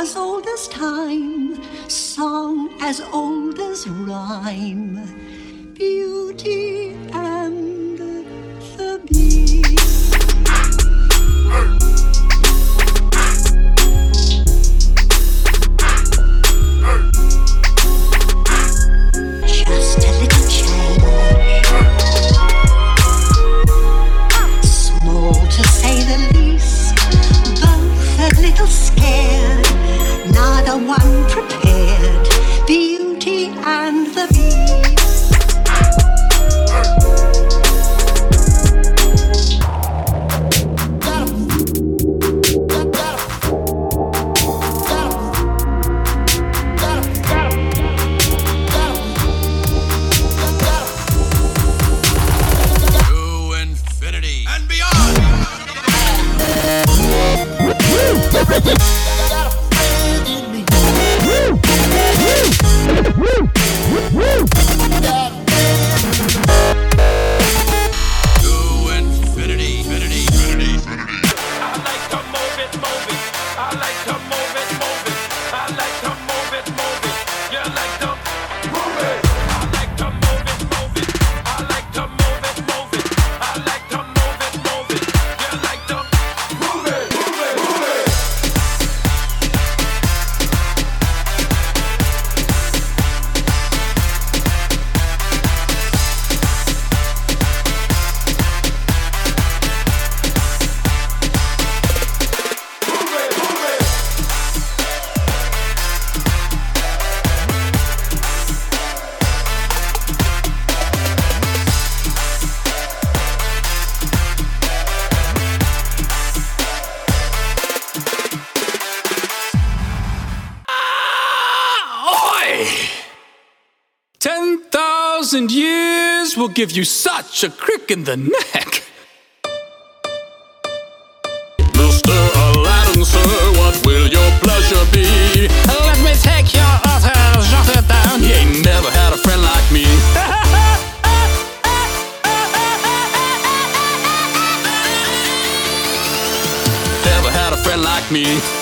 as old as time, song as old as rhyme, Beauty and the Beast. Just a little change, small to say the least, both a little scared, neither one prepared, Beauty and the Beast. Years will give you such a crick in the neck. Mr. Aladdin, sir, what will your pleasure be? Let me take your offer, jot it down. You ain't never had a friend like me. Never had a friend like me.